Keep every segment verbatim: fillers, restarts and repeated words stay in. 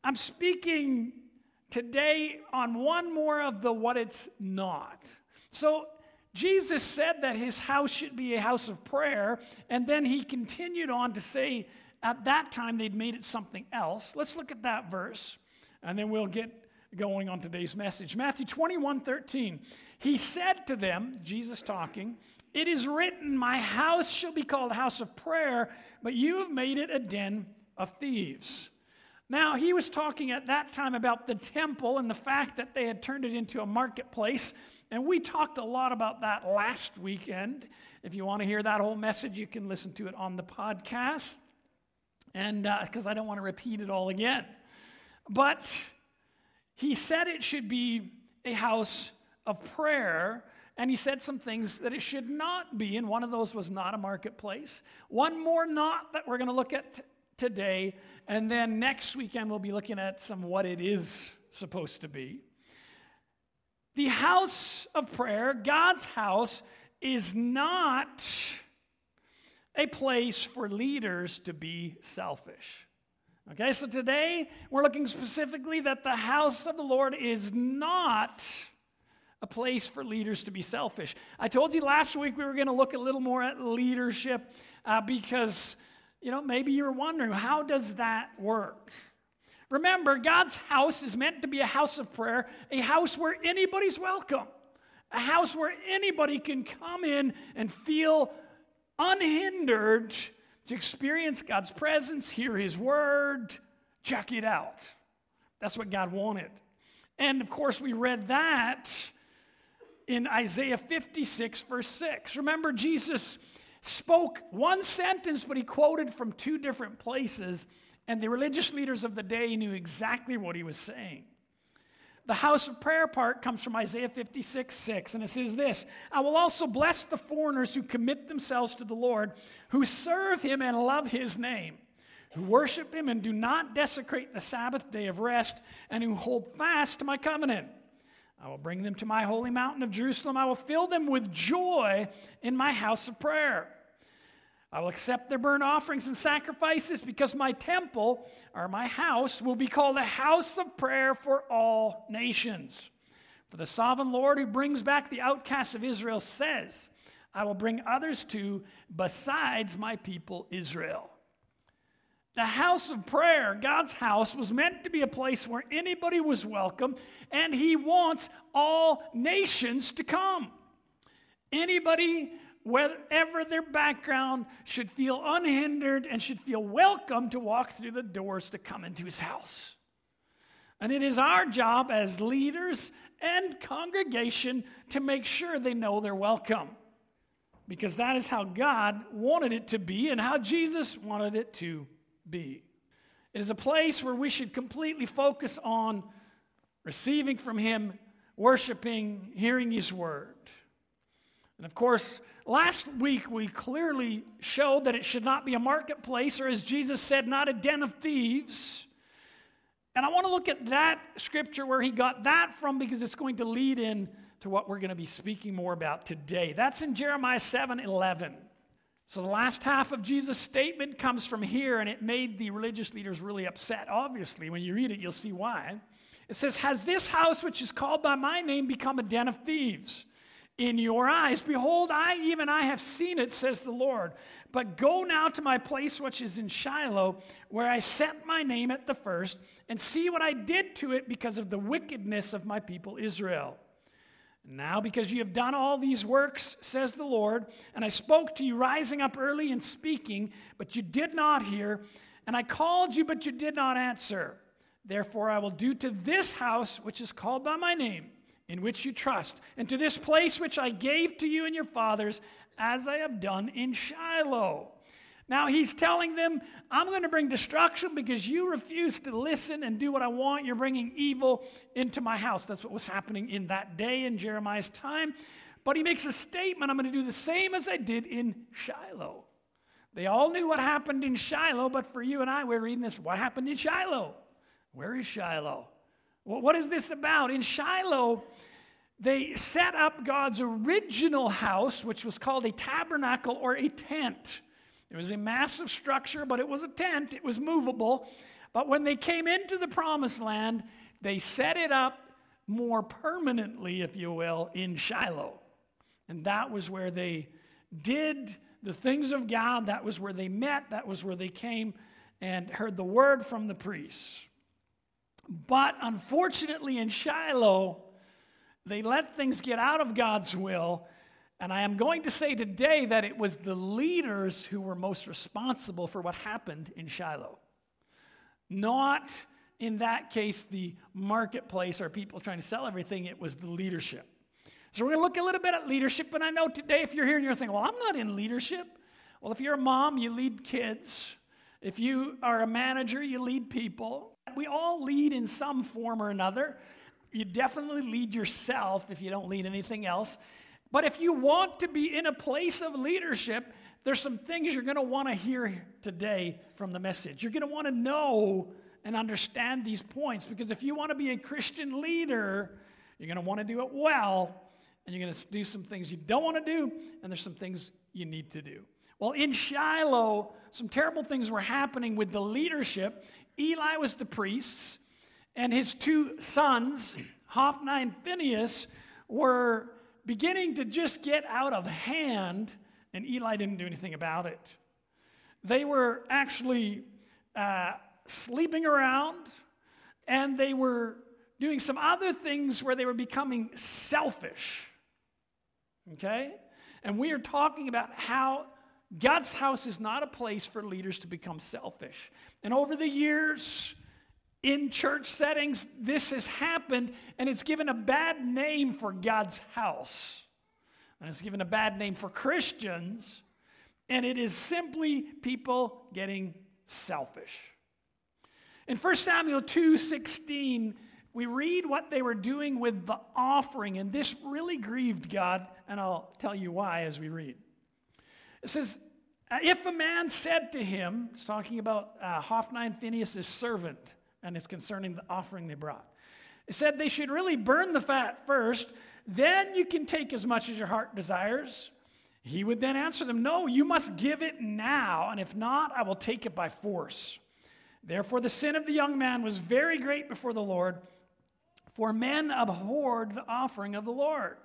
I'm speaking today on one more of the what it's not. So Jesus said that his house should be a house of prayer, and then he continued on to say at that time they'd made it something else. Let's look at that verse, and then we'll get going on today's message. Matthew twenty-one thirteen. He said to them, Jesus talking, "It is written, my house shall be called a house of prayer, but you have made it a den of thieves." Now, he was talking at that time about the temple and the fact that they had turned it into a marketplace, and we talked a lot about that last weekend. If you want to hear that whole message, you can listen to it on the podcast, and because uh, I don't want to repeat it all again. But he said it should be a house of prayer, and he said some things that it should not be, and one of those was not a marketplace. One more not that we're going to look at t- today, and then next weekend we'll be looking at some what it is supposed to be. The house of prayer, God's house, is not a place for leaders to be selfish. Okay, so today we're looking specifically that the house of the Lord is not a place for leaders to be selfish. I told you last week we were going to look a little more at leadership uh, because, you know, maybe you're wondering, how does that work? Remember, God's house is meant to be a house of prayer, a house where anybody's welcome, a house where anybody can come in and feel unhindered to experience God's presence, hear his word, check it out. That's what God wanted. And of course, we read that in Isaiah fifty-six, verse six. Remember, Jesus spoke one sentence, but he quoted from two different places, and the religious leaders of the day knew exactly what he was saying. The house of prayer part comes from Isaiah fifty-six, six, and it says this: "I will also bless the foreigners who commit themselves to the Lord, who serve him and love his name, who worship him and do not desecrate the Sabbath day of rest, and who hold fast to my covenant. I will bring them to my holy mountain of Jerusalem. I will fill them with joy in my house of prayer. I will accept their burnt offerings and sacrifices, because my temple, or my house, will be called a house of prayer for all nations. For the sovereign Lord who brings back the outcasts of Israel says, I will bring others too besides my people Israel." The house of prayer, God's house, was meant to be a place where anybody was welcome, and he wants all nations to come. Anybody, whatever their background, should feel unhindered and should feel welcome to walk through the doors to come into his house. And it is our job as leaders and congregation to make sure they know they're welcome, because that is how God wanted it to be and how Jesus wanted it to be. It is a place where we should completely focus on receiving from him, worshiping, hearing his word. And of course, last week we clearly showed that it should not be a marketplace, or as Jesus said, not a den of thieves. And I want to look at that scripture where he got that from, because it's going to lead in to what we're going to be speaking more about today. That's in Jeremiah seven eleven. So the last half of Jesus' statement comes from here, and it made the religious leaders really upset. Obviously, when you read it, you'll see why. It says, "Has this house which is called by my name become a den of thieves in your eyes? Behold, I, even I, have seen it, says the Lord. But go now to my place which is in Shiloh, where I set my name at the first, and see what I did to it because of the wickedness of my people Israel. Now, because you have done all these works, says the Lord, and I spoke to you rising up early and speaking, but you did not hear, and I called you, but you did not answer. Therefore, I will do to this house, which is called by my name, in which you trust, and to this place which I gave to you and your fathers, as I have done in Shiloh." Now he's telling them, I'm going to bring destruction because you refuse to listen and do what I want. You're bringing evil into my house. That's what was happening in that day in Jeremiah's time. But he makes a statement, I'm going to do the same as I did in Shiloh. They all knew what happened in Shiloh, but for you and I, we're reading this, what happened in Shiloh? Where is Shiloh? Well, what is this about? In Shiloh, they set up God's original house, which was called a tabernacle or a tent. It was a massive structure, but it was a tent. It was movable. But when they came into the promised land, they set it up more permanently, if you will, in Shiloh. And that was where they did the things of God. That was where they met. That was where they came and heard the word from the priests. But unfortunately in Shiloh, they let things get out of God's will. And I am going to say today that it was the leaders who were most responsible for what happened in Shiloh. Not, in that case, the marketplace or people trying to sell everything. It was the leadership. So we're going to look a little bit at leadership. And I know today if you're here and you're saying, well, I'm not in leadership. Well, if you're a mom, you lead kids. If you are a manager, you lead people. We all lead in some form or another. You definitely lead yourself if you don't lead anything else. But if you want to be in a place of leadership, there's some things you're going to want to hear today from the message. You're going to want to know and understand these points, because if you want to be a Christian leader, you're going to want to do it well, and you're going to do some things you don't want to do, and there's some things you need to do. Well, in Shiloh, some terrible things were happening with the leadership. Eli was the priest, and his two sons, Hophni and Phinehas, were beginning to just get out of hand, and Eli didn't do anything about it. They were actually uh, sleeping around, and they were doing some other things where they were becoming selfish. Okay? And we are talking about how God's house is not a place for leaders to become selfish. And over the years, in church settings, this has happened, and it's given a bad name for God's house. And it's given a bad name for Christians, and it is simply people getting selfish. In First Samuel two sixteen, we read what they were doing with the offering, and this really grieved God, and I'll tell you why as we read. It says, if a man said to him, it's talking about uh, Hophni and Phinehas' servant, and it's concerning the offering they brought. It said they should really burn the fat first, then you can take as much as your heart desires. He would then answer them, no, you must give it now, and if not, I will take it by force. Therefore the sin of the young man was very great before the Lord, for men abhorred the offering of the Lord.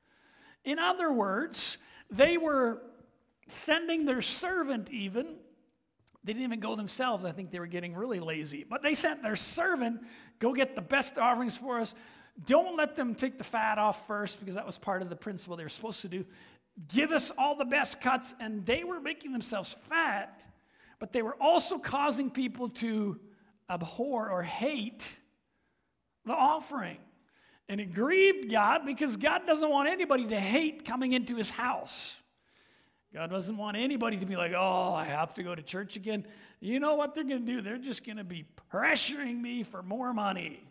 In other words, they were sending their servant even. They didn't even go themselves. I think they were getting really lazy. But they sent their servant, go get the best offerings for us. Don't let them take the fat off first, because that was part of the principle they were supposed to do. Give us all the best cuts. And they were making themselves fat, but they were also causing people to abhor or hate the offering. And it grieved God, because God doesn't want anybody to hate coming into his house. God doesn't want anybody to be like, oh, I have to go to church again. You know what they're going to do? They're just going to be pressuring me for more money.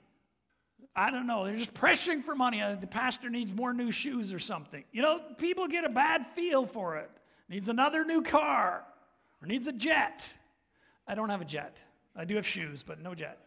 I don't know. They're just pressuring for money. Uh, the pastor needs more new shoes or something. You know, people get a bad feel for it. Needs another new car, or needs a jet. I don't have a jet. I do have shoes, but no jet.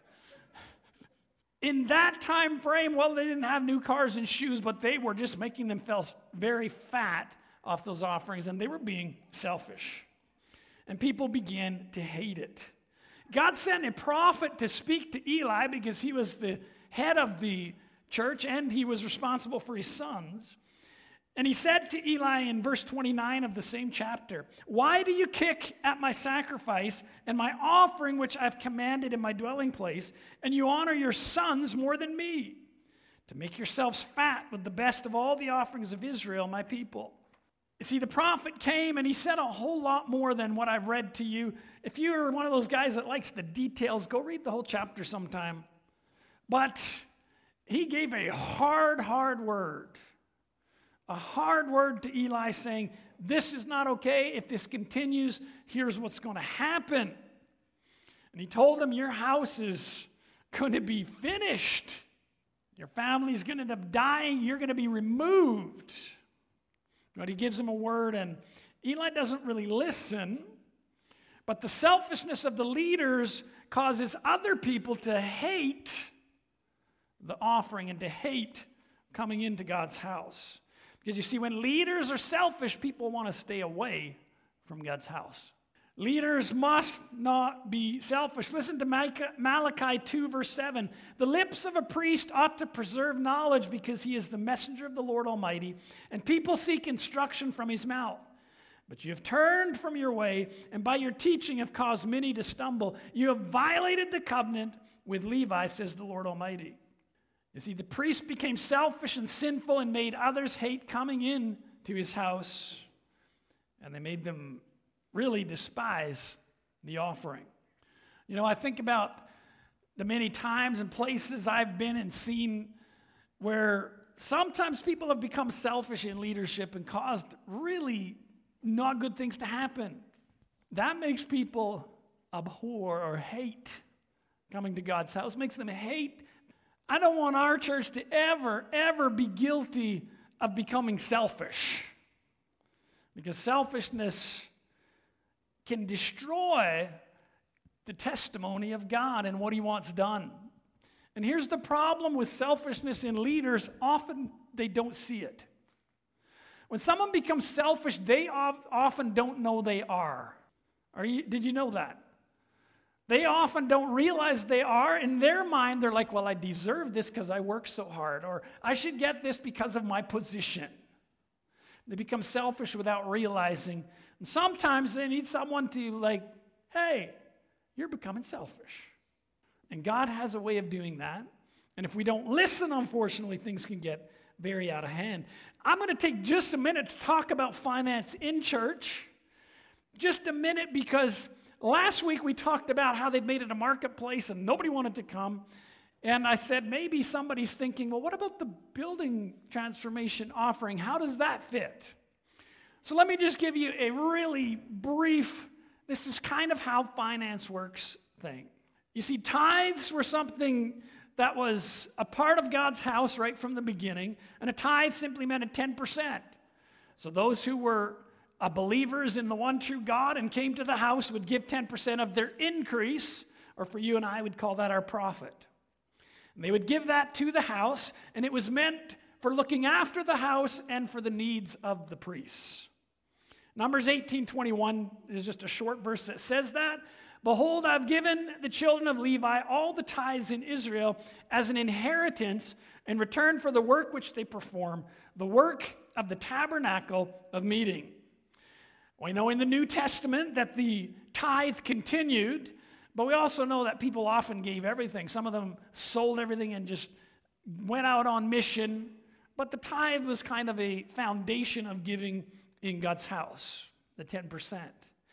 In that time frame, well, they didn't have new cars and shoes, but they were just making themselves very fat off those offerings, and they were being selfish. And people began to hate it. God sent a prophet to speak to Eli, because he was the head of the church and he was responsible for his sons. And he said to Eli in verse twenty-nine of the same chapter, why do you kick at my sacrifice and my offering which I've commanded in my dwelling place, and you honor your sons more than me, to make yourselves fat with the best of all the offerings of Israel, my people? You see, the prophet came and he said a whole lot more than what I've read to you. If you're one of those guys that likes the details, go read the whole chapter sometime. But he gave a hard, hard word. A hard word to Eli saying, this is not okay. If this continues, here's what's going to happen. And he told him, your house is going to be finished. Your family's going to end up dying. You're going to be removed. But he gives him a word, and Eli doesn't really listen. But the selfishness of the leaders causes other people to hate the offering and to hate coming into God's house. Because you see, when leaders are selfish, people want to stay away from God's house. Leaders must not be selfish. Listen to Malachi two, verse seven. The lips of a priest ought to preserve knowledge because he is the messenger of the Lord Almighty, and people seek instruction from his mouth. But you have turned from your way, and by your teaching have caused many to stumble. You have violated the covenant with Levi, says the Lord Almighty. You see, the priest became selfish and sinful and made others hate coming in to his house, and they made them really despise the offering. You know, I think about the many times and places I've been and seen where sometimes people have become selfish in leadership and caused really not good things to happen. That makes people abhor or hate coming to God's house, makes them hate. I don't want our church to ever, ever be guilty of becoming selfish, because selfishness can destroy the testimony of God and what he wants done. And here's the problem with selfishness in leaders. Often they don't see it. When someone becomes selfish, they often don't know they are. Are you, did you know that? They often don't realize they are. In their mind, they're like, well, I deserve this because I work so hard, or I should get this because of my position. They become selfish without realizing. And sometimes they need someone to like, hey, you're becoming selfish. And God has a way of doing that. And if we don't listen, unfortunately, things can get very out of hand. I'm going to take just a minute to talk about finance in church. Just a minute, because last week we talked about how they'd made it a marketplace and nobody wanted to come. And I said, maybe somebody's thinking, well, what about the building transformation offering? How does that fit? So let me just give you a really brief, this is kind of how finance works thing. You see, tithes were something that was a part of God's house right from the beginning, and a tithe simply meant a ten percent. So those who were uh, believers in the one true God and came to the house would give ten percent of their increase, or for you and I, would call that our profit. And they would give that to the house, and it was meant for looking after the house and for the needs of the priests. Numbers eighteen twenty-one is just a short verse that says that. Behold, I've given the children of Levi all the tithes in Israel as an inheritance in return for the work which they perform, the work of the tabernacle of meeting. We know in the New Testament that the tithe continued, but we also know that people often gave everything. Some of them sold everything and just went out on mission. But the tithe was kind of a foundation of giving in God's house, the ten percent.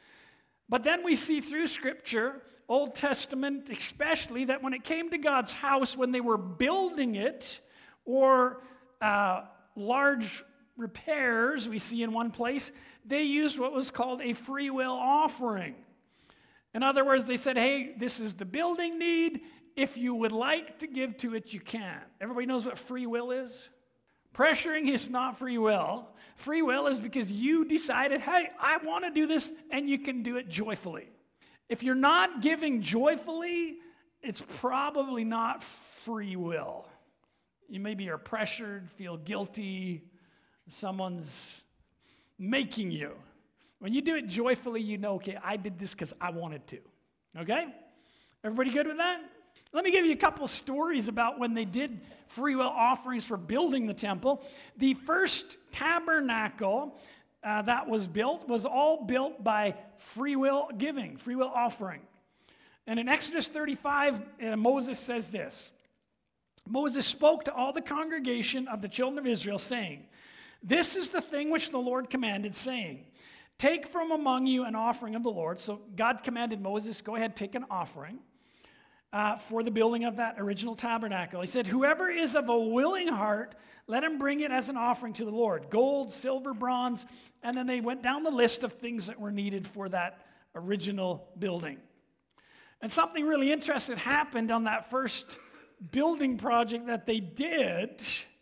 But then we see through Scripture, Old Testament especially, that when it came to God's house, when they were building it, or uh, large repairs we see in one place, they used what was called a free will offering. In other words, they said, hey, this is the building need. If you would like to give to it, you can. Everybody knows what free will is? Pressuring is not free will. Free will is because you decided, hey, I want to do this, and you can do it joyfully. If you're not giving joyfully, it's probably not free will. You maybe are pressured, feel guilty, someone's making you. When you do it joyfully, you know, okay, I did this because I wanted to. Okay? Everybody good with that? Let me give you a couple stories about when they did free will offerings for building the temple. The first tabernacle uh, that was built was all built by free will giving, free will offering. And in Exodus thirty-five, uh, Moses says this. Moses spoke to all the congregation of the children of Israel, saying, this is the thing which the Lord commanded, saying, take from among you an offering of the Lord. So God commanded Moses, go ahead, take an offering. Uh, for the building of that original tabernacle. He said, whoever is of a willing heart, let him bring it as an offering to the Lord. Gold, silver, bronze. And then they went down the list of things that were needed for that original building. And something really interesting happened on that first building project that they did.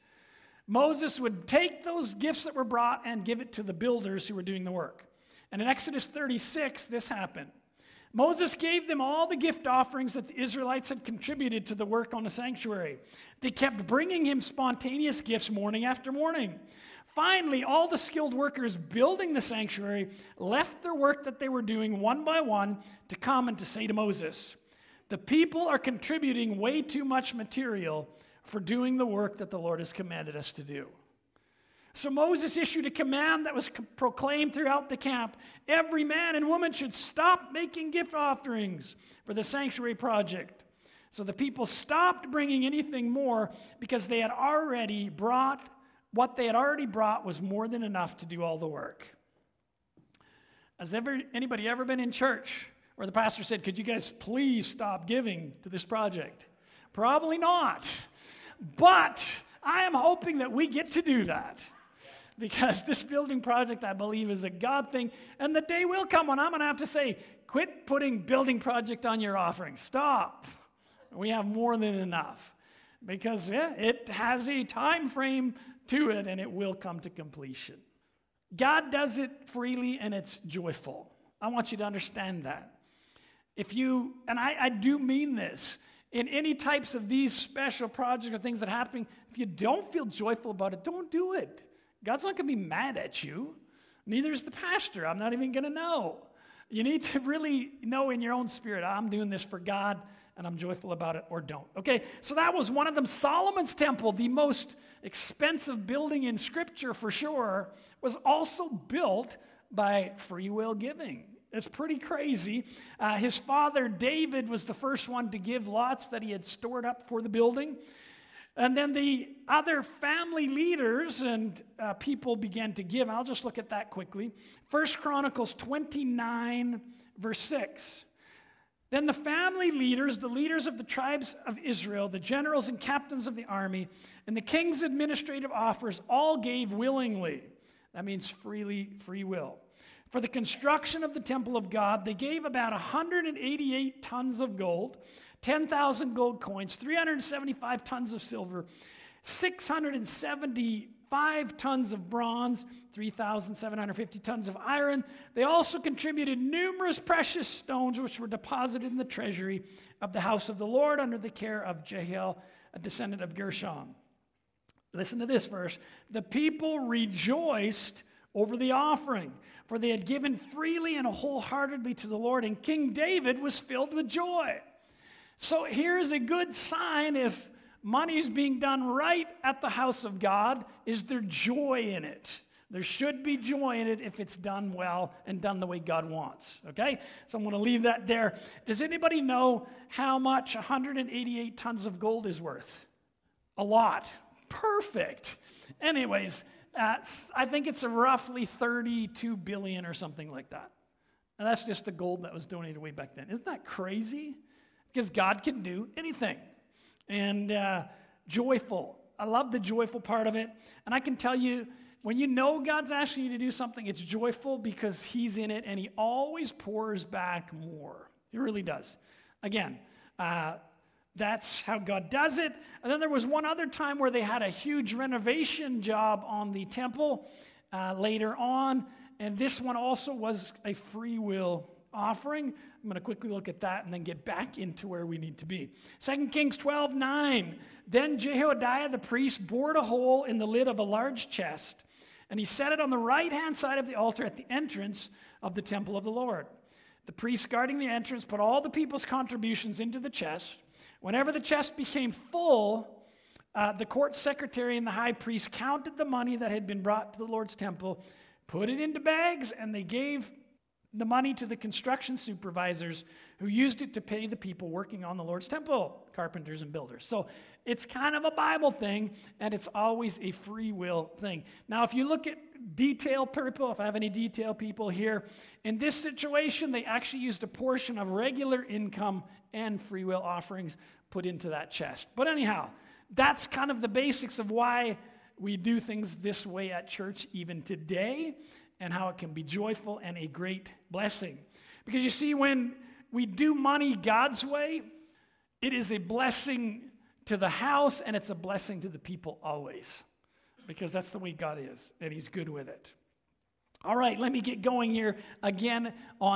Moses would take those gifts that were brought and give it to the builders who were doing the work. And in Exodus thirty-six, this happened. Moses gave them all the gift offerings that the Israelites had contributed to the work on the sanctuary. They kept bringing him spontaneous gifts morning after morning. Finally, all the skilled workers building the sanctuary left their work that they were doing one by one to come and to say to Moses, "The people are contributing way too much material for doing the work that the Lord has commanded us to do." So Moses issued a command that was proclaimed throughout the camp. Every man and woman should stop making gift offerings for the sanctuary project. So the people stopped bringing anything more because they had already brought, what they had already brought was more than enough to do all the work. Has ever, anybody ever been in church where the pastor said, "Could you guys please stop giving to this project?" Probably not. But I am hoping that we get to do that. Because this building project, I believe, is a God thing. And the day will come when I'm going to have to say, quit putting building project on your offering. Stop. We have more than enough. Because yeah, it has a time frame to it, and it will come to completion. God does it freely, and it's joyful. I want you to understand that. If you, and I, I do mean this, in any types of these special projects or things that are happening, if you don't feel joyful about it, don't do it. God's not going to be mad at you. Neither is the pastor. I'm not even going to know. You need to really know in your own spirit, I'm doing this for God, and I'm joyful about it, or don't. Okay, so that was one of them. Solomon's temple, the most expensive building in Scripture for sure, was also built by free will giving. It's pretty crazy. Uh, his father, David, was the first one to give lots that he had stored up for the building. And then the other family leaders and uh, people began to give. I'll just look at that quickly. First Chronicles twenty-nine, verse six. Then the family leaders, the leaders of the tribes of Israel, the generals and captains of the army, and the king's administrative officers all gave willingly. That means freely, free will. For the construction of the temple of God, they gave about one hundred eighty-eight tons of gold, ten thousand gold coins, three hundred seventy-five tons of silver, six hundred seventy-five tons of bronze, three thousand seven hundred fifty tons of iron. They also contributed numerous precious stones which were deposited in the treasury of the house of the Lord under the care of Jehiel, a descendant of Gershon. Listen to this verse. The people rejoiced over the offering, for they had given freely and wholeheartedly to the Lord, and King David was filled with joy. So here's a good sign if money is being done right at the house of God, is there joy in it. There should be joy in it if it's done well and done the way God wants, okay? So I'm going to leave that there. Does anybody know how much one hundred eighty-eight tons of gold is worth? A lot. Perfect. Anyways, uh, I think it's a roughly thirty-two billion or something like that. And that's just the gold that was donated way back then. Isn't that crazy? Because God can do anything. And uh, joyful. I love the joyful part of it. And I can tell you, when you know God's asking you to do something, it's joyful because He's in it, and He always pours back more. He really does. Again, uh, that's how God does it. And then there was one other time where they had a huge renovation job on the temple uh, later on, and this one also was a free will offering. I'm going to quickly look at that and then get back into where we need to be. Second Kings twelve nine. Then Jehoiada the priest bored a hole in the lid of a large chest, and he set it on the right-hand side of the altar at the entrance of the temple of the Lord. The priest guarding the entrance put all the people's contributions into the chest. Whenever the chest became full, uh, the court secretary and the high priest counted the money that had been brought to the Lord's temple, put it into bags, and they gave the money to the construction supervisors who used it to pay the people working on the Lord's temple, carpenters and builders. So it's kind of a Bible thing, and it's always a free will thing. Now, if you look at detail people, if I have any detail people here, in this situation, they actually used a portion of regular income and free will offerings put into that chest. But anyhow, that's kind of the basics of why we do things this way at church even today, and how it can be joyful and a great blessing. Because you see, when we do money God's way, it is a blessing to the house, and it's a blessing to the people always. Because that's the way God is, and He's good with it. All right, let me get going here again on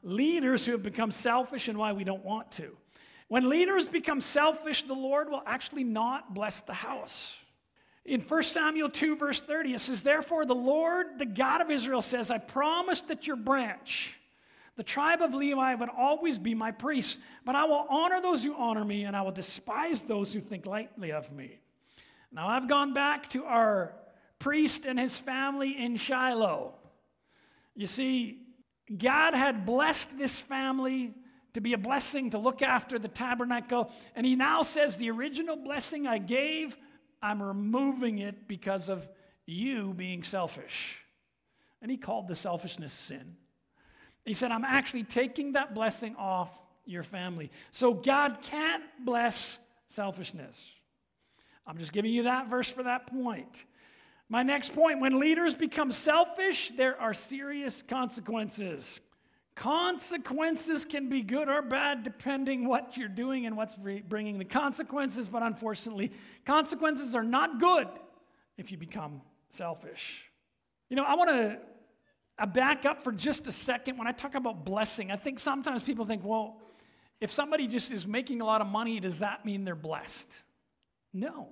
leaders who have become selfish and why we don't want to. When leaders become selfish, the Lord will actually not bless the house. In First Samuel two, verse thirty, it says, "Therefore the Lord, the God of Israel, says, I promised that your branch, the tribe of Levi, would always be my priest, but I will honor those who honor me, and I will despise those who think lightly of me." Now I've gone back to our priest and his family in Shiloh. You see, God had blessed this family to be a blessing, to look after the tabernacle, and he now says, the original blessing I gave, I'm removing it because of you being selfish. And he called the selfishness sin. He said, I'm actually taking that blessing off your family. So God can't bless selfishness. I'm just giving you that verse for that point. My next point, when leaders become selfish, there are serious consequences. Consequences can be good or bad depending what you're doing and what's bringing the consequences, but unfortunately, consequences are not good if you become selfish. You know, I want to uh, back up for just a second. When I talk about blessing, I think sometimes people think, well, if somebody just is making a lot of money, does that mean they're blessed? No.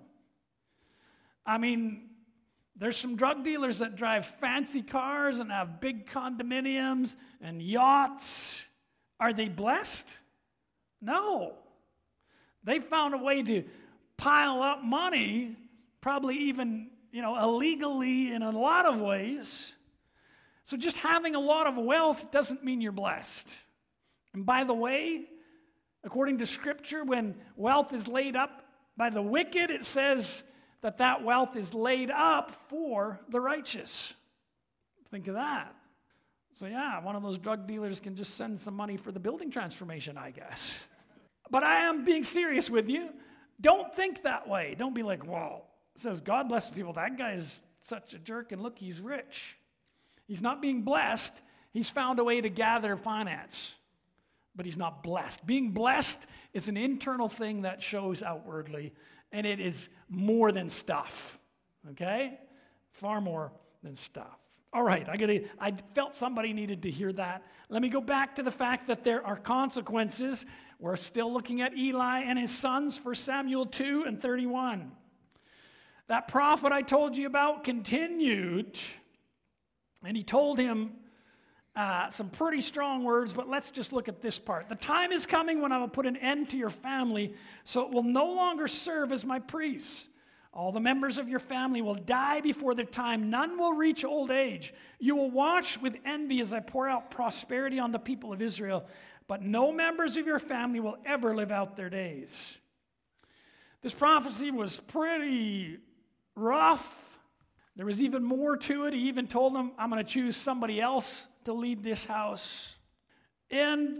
I mean, there's some drug dealers that drive fancy cars and have big condominiums and yachts. Are they blessed? No. They found a way to pile up money, probably even, you know, illegally in a lot of ways. So just having a lot of wealth doesn't mean you're blessed. And by the way, according to Scripture, when wealth is laid up by the wicked, it says that that wealth is laid up for the righteous. Think of that. So yeah, one of those drug dealers can just send some money for the building transformation, I guess. But I am being serious with you. Don't think that way. Don't be like, well, it says God blesses people. That guy is such a jerk, and look, he's rich. He's not being blessed. He's found a way to gather finance, but he's not blessed. Being blessed is an internal thing that shows outwardly, and it is more than stuff, okay? Far more than stuff. All right, I gotta, I felt somebody needed to hear that. Let me go back to the fact that there are consequences. We're still looking at Eli and his sons, First Samuel two and thirty-one. That prophet I told you about continued, and he told him Uh, some pretty strong words, but let's just look at this part. The time is coming when I will put an end to your family, so it will no longer serve as my priests. All the members of your family will die before their time. None will reach old age. You will watch with envy as I pour out prosperity on the people of Israel, but no members of your family will ever live out their days. This prophecy was pretty rough. There was even more to it. He even told them, I'm going to choose somebody else to lead this house. And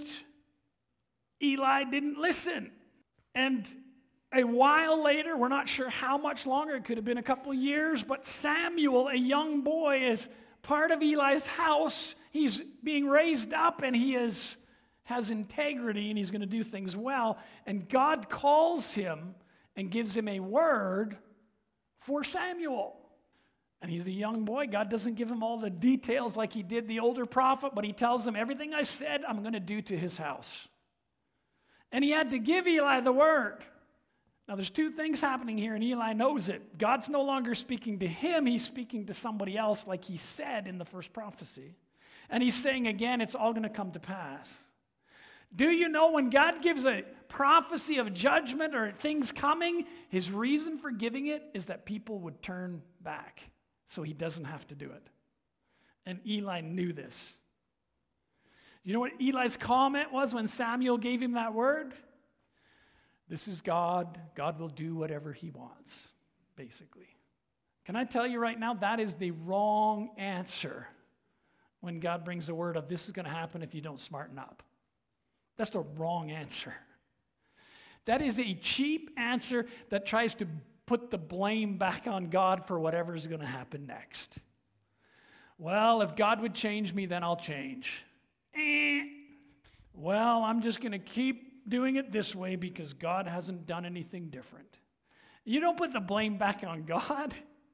Eli didn't listen. And a while later, we're not sure how much longer, it could have been a couple of years, but Samuel, a young boy, is part of Eli's house. He's being raised up, and he is, has integrity, and he's going to do things well. And God calls him and gives him a word for Samuel. And he's a young boy. God doesn't give him all the details like he did the older prophet, but he tells him, everything I said, I'm going to do to his house. And he had to give Eli the word. Now, there's two things happening here, and Eli knows it. God's no longer speaking to him. He's speaking to somebody else, like he said in the first prophecy. And he's saying again, it's all going to come to pass. Do you know when God gives a prophecy of judgment or things coming, his reason for giving it is that people would turn back, so he doesn't have to do it. And Eli knew this. You know what Eli's comment was when Samuel gave him that word? This is God. God will do whatever he wants, basically. Can I tell you right now, that is the wrong answer when God brings a word of this is going to happen if you don't smarten up. That's the wrong answer. That is a cheap answer that tries to put the blame back on God for whatever is going to happen next. Well, if God would change me, then I'll change. Eh. Well, I'm just going to keep doing it this way because God hasn't done anything different. You don't put the blame back on God.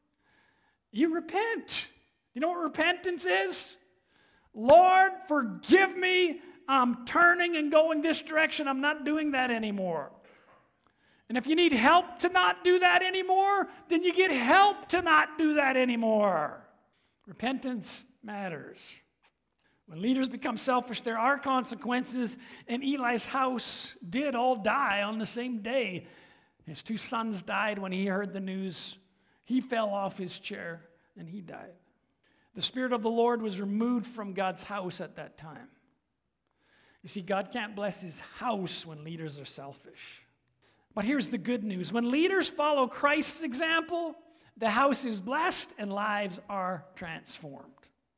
You repent. You know what repentance is? Lord, forgive me. I'm turning and going this direction. I'm not doing that anymore. And if you need help to not do that anymore, then you get help to not do that anymore. Repentance matters. When leaders become selfish, there are consequences, and Eli's house did all die on the same day. His two sons died when he heard the news. He fell off his chair, and he died. The Spirit of the Lord was removed from God's house at that time. You see, God can't bless his house when leaders are selfish. But here's the good news. When leaders follow Christ's example, the house is blessed and lives are transformed.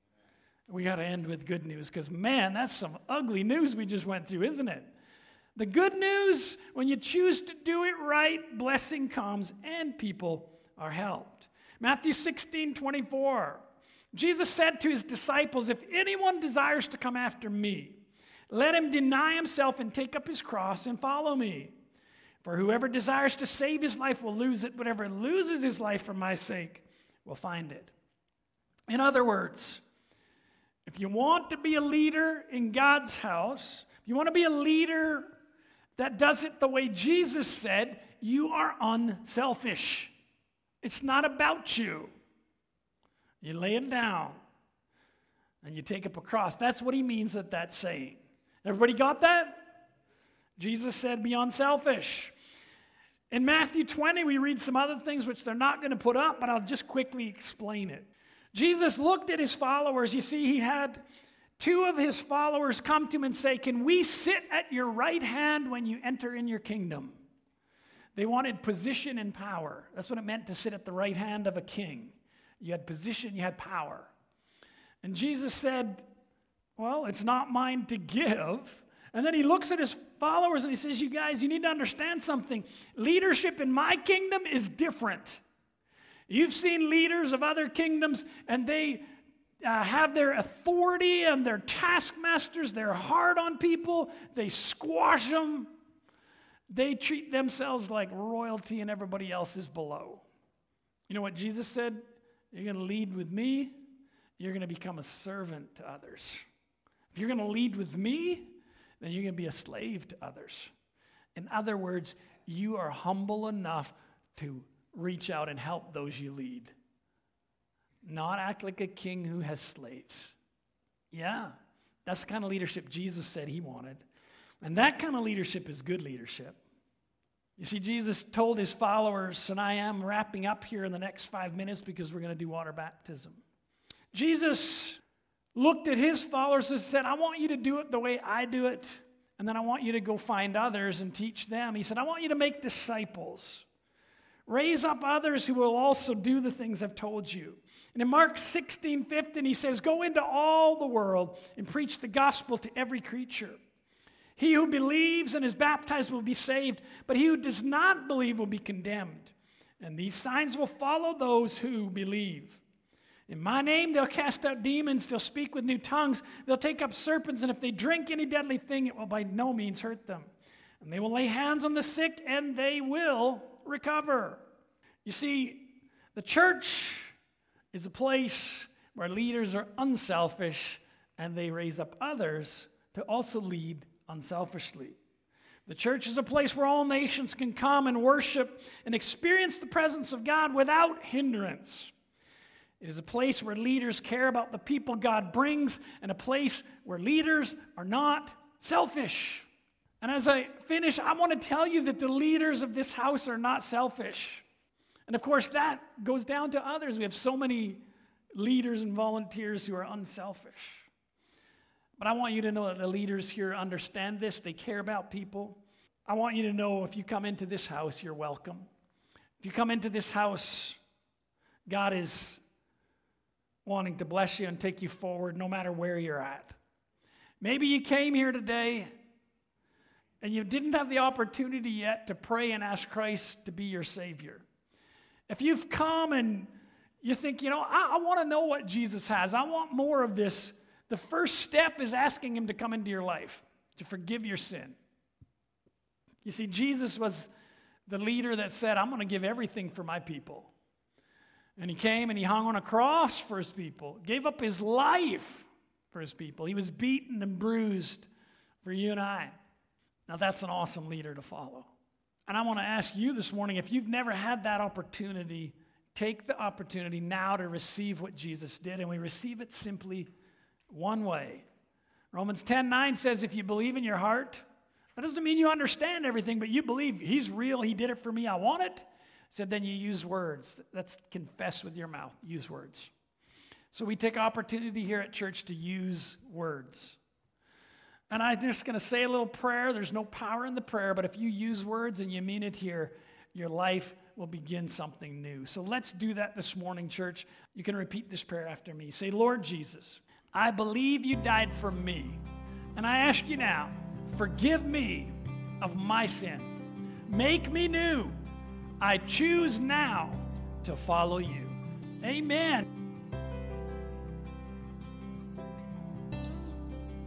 We got to end with good news because, man, that's some ugly news we just went through, isn't it? The good news, when you choose to do it right, blessing comes and people are helped. Matthew sixteen twenty-four. Jesus said to his disciples, if anyone desires to come after me, let him deny himself and take up his cross and follow me. For whoever desires to save his life will lose it. Whatever loses his life for my sake will find it. In other words, if you want to be a leader in God's house, if you want to be a leader that does it the way Jesus said, you are unselfish. It's not about you. You lay it down and you take up a cross. That's what he means at that saying. Everybody got that? Jesus said, be unselfish. In Matthew twenty, we read some other things which they're not going to put up, but I'll just quickly explain it. Jesus looked at his followers. You see, he had two of his followers come to him and say, can we sit at your right hand when you enter in your kingdom? They wanted position and power. That's what it meant to sit at the right hand of a king. You had position, you had power. And Jesus said, well, it's not mine to give. And then he looks at his followers and he says, you guys, you need to understand something. Leadership in my kingdom is different. You've seen leaders of other kingdoms, and they uh, have their authority and their taskmasters. They're hard on people. They squash them. They treat themselves like royalty, and everybody else is below. You know what Jesus said? You're going to lead with me. You're going to become a servant to others. If you're going to lead with me, then you're going to be a slave to others. In other words, you are humble enough to reach out and help those you lead. Not act like a king who has slaves. Yeah, that's the kind of leadership Jesus said he wanted. And that kind of leadership is good leadership. You see, Jesus told his followers, and I am wrapping up here in the next five minutes because we're going to do water baptism. Jesus looked at his followers and said, I want you to do it the way I do it, and then I want you to go find others and teach them. He said, I want you to make disciples. Raise up others who will also do the things I've told you. And in Mark sixteen fifteen, he says, go into all the world and preach the gospel to every creature. He who believes and is baptized will be saved, but he who does not believe will be condemned. And these signs will follow those who believe. In my name, they'll cast out demons, they'll speak with new tongues, they'll take up serpents, and if they drink any deadly thing, it will by no means hurt them. And they will lay hands on the sick, and they will recover. You see, the church is a place where leaders are unselfish, and they raise up others to also lead unselfishly. The church is a place where all nations can come and worship and experience the presence of God without hindrance. It is a place where leaders care about the people God brings, and a place where leaders are not selfish. And as I finish, I want to tell you that the leaders of this house are not selfish. And of course, that goes down to others. We have so many leaders and volunteers who are unselfish. But I want you to know that the leaders here understand this. They care about people. I want you to know if you come into this house, you're welcome. If you come into this house, God is wanting to bless you and take you forward no matter where you're at. Maybe you came here today and you didn't have the opportunity yet to pray and ask Christ to be your Savior. If you've come and you think, you know, I, I want to know what Jesus has. I want more of this. The first step is asking him to come into your life, to forgive your sin. You see, Jesus was the leader that said, I'm going to give everything for my people. And he came and he hung on a cross for his people, gave up his life for his people. He was beaten and bruised for you and I. Now, that's an awesome leader to follow. And I want to ask you this morning, if you've never had that opportunity, take the opportunity now to receive what Jesus did, and we receive it simply one way. Romans ten nine says, if you believe in your heart, that doesn't mean you understand everything, but you believe he's real, he did it for me, I want it. So then you use words. That's confess with your mouth. Use words. So we take opportunity here at church to use words. And I'm just going to say a little prayer. There's no power in the prayer, but if you use words and you mean it here, your life will begin something new. So let's do that this morning, church. You can repeat this prayer after me. Say, Lord Jesus, I believe you died for me. And I ask you now, forgive me of my sin. Make me new. I choose now to follow you. Amen.